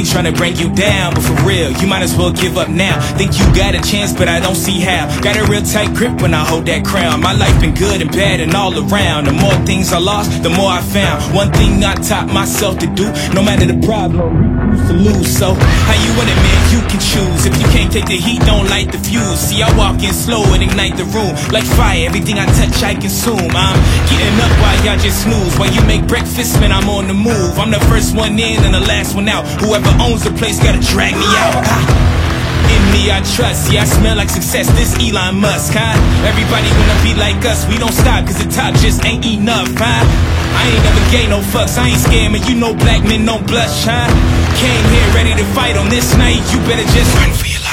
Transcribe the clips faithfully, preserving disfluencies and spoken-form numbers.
tryna bring you down, but for real, you might as well give up now. Think you got a chance, but I don't see how. Got a real tight grip when I hold that crown. My life been good and bad and all around. The more things I lost, the more I found. One thing I taught myself to do, no matter the problem, to lose. So how you want it, man? You can choose. If you can't take the heat, don't light the fuse. See, I walk in slow and ignite the room. Like fire, everything I touch I consume. I'm getting up while y'all just snooze. While you make breakfast, man, I'm on the move. I'm the first one in and the last one out. Whoever owns the place gotta drag me out. In me I trust, yeah, I smell like success, this Elon Musk, huh? Everybody wanna be like us, we don't stop cause the top just ain't enough, huh? I ain't never gave no fucks, I ain't scared, man, you know black men don't blush, huh? Came here ready to fight on this night, you better just run for your life.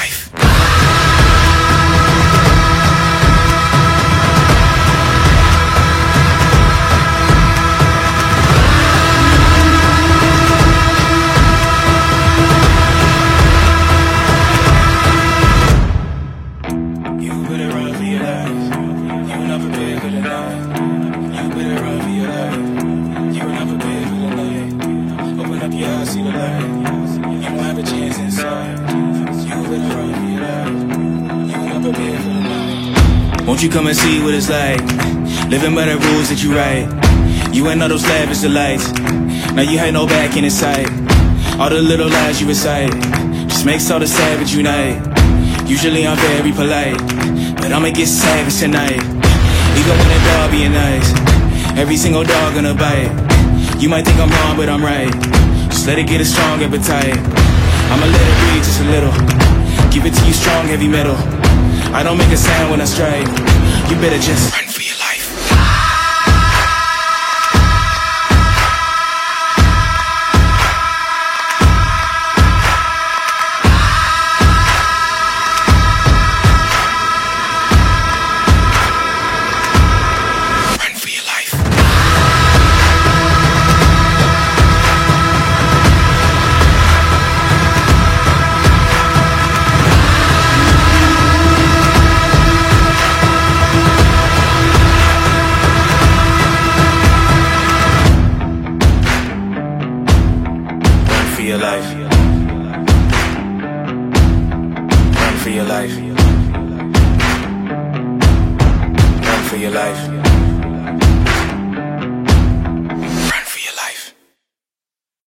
See the light, you don't have a chance inside. You better run for your life. You not prepared for the night. Won't you come and see what it's like? Living by the rules that you write. You ain't all those lavish delights. Now you had no back in sight. All the little lies you recite just makes all the savage unite. Usually I'm very polite, but I'ma get savage tonight. Even when the dog being nice, every single dog gonna bite. You might think I'm wrong, but I'm right. Just let it get a strong appetite. I'ma let it breathe just a little. Give it to you strong, heavy metal. I don't make a sound when I strike. You better just run for your life. Your life. Run for your life. Run for your life.